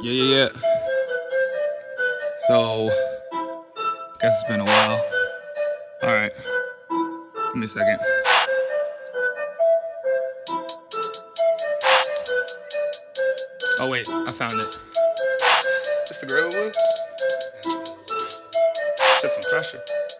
Yeah. So, guess it's been a while. Alright, give me a second. Oh wait, I found it. This the Gorilla Glue? Set some pressure.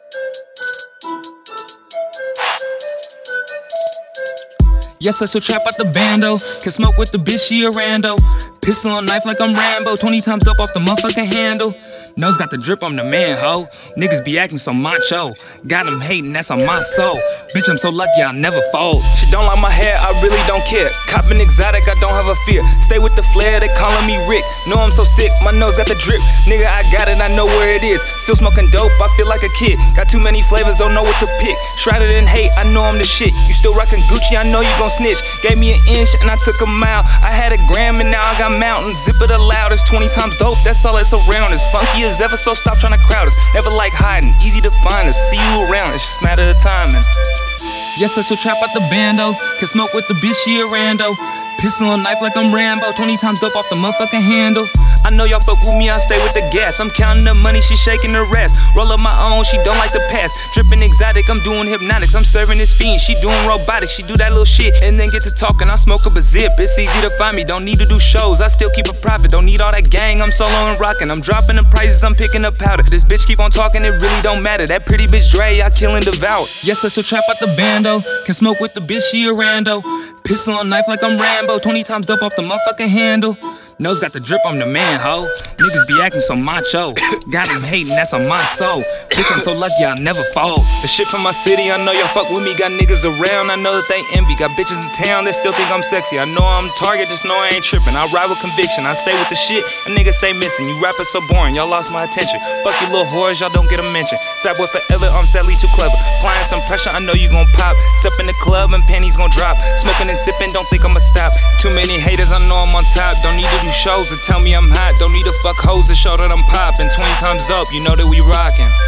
Yes, I still trap out the bando. Can smoke with the bitch, she a rando. Pistol on knife like I'm Rambo. 20 times up off the motherfucking handle. Nose got the drip, I'm the man, ho. Niggas be acting so macho. Got them hating, that's on my soul. Bitch, I'm so lucky I'll never fold. She don't like my hair, I really don't care. Copping exotic, I don't have a fear. Stay with the flair, they calling me Rick. Know I'm so sick, my nose got the drip. Nigga, I got it, I know where it is. Still smoking dope, I feel like a kid. Got too many flavors, don't know what to pick. Shrouded in hate, I know I'm the shit. You still rockin' Gucci, I know you gon' snitch. Gave me an inch and I took a mile. I had a gram and now I got mountains. Zip it aloud, it's 20 times dope, that's all that's around us. Funky as ever, so stop trying to crowd us. Never like hiding, easy to find us. See you around, it's just a matter of timing. Yes, I still trap out the bando. Can smoke with the bitch, she a rando. Pistol on knife like I'm Rambo. 20 times dope off the motherfucking handle. I know y'all fuck with me, I stay with the gas. I'm counting the money, she shaking her ass. Roll up my own, she don't like to pass. Dripping exotic, I'm doing hypnotics. I'm serving this fiend, she doing robotics. She do that little shit and then get to talking. I smoke up a zip, it's easy to find me. Don't need to do shows, I still keep a profit. Don't need all that gang, I'm solo and rocking. I'm dropping the prices, I'm picking up powder. This bitch keep on talking, it really don't matter. That pretty bitch Dre, I kill and devour. Yes, I still trap out the bando. Can smoke with the bitch, she a rando. Pistol on knife like I'm Rambo. 20 times dope off the motherfucking handle. Nose got the drip, I'm the man, ho. Niggas be acting so macho. Got them hating, that's on my soul. Bitch, I'm so lucky I'll never fold. The shit from my city, I know y'all fuck with me. Got niggas around, I know that they envy. Got bitches in town that still think I'm sexy. I know I'm target, just know I ain't tripping. I ride with conviction, I stay with the shit, and niggas stay missing. You rappers so boring, y'all lost my attention. Fuck you little whores, y'all don't get a mention. Sad boy forever, I'm sadly too clever. Applying some pressure, I know you gon' pop. Step in the club and panties gon' drop. Smoking and sipping, don't think I'ma stop. Too many haters, I know I'm on top. Don't need to do shows to tell me I'm hot. Don't need to fuck hoes to show that I'm poppin'. 20 times up, you know that we rockin'.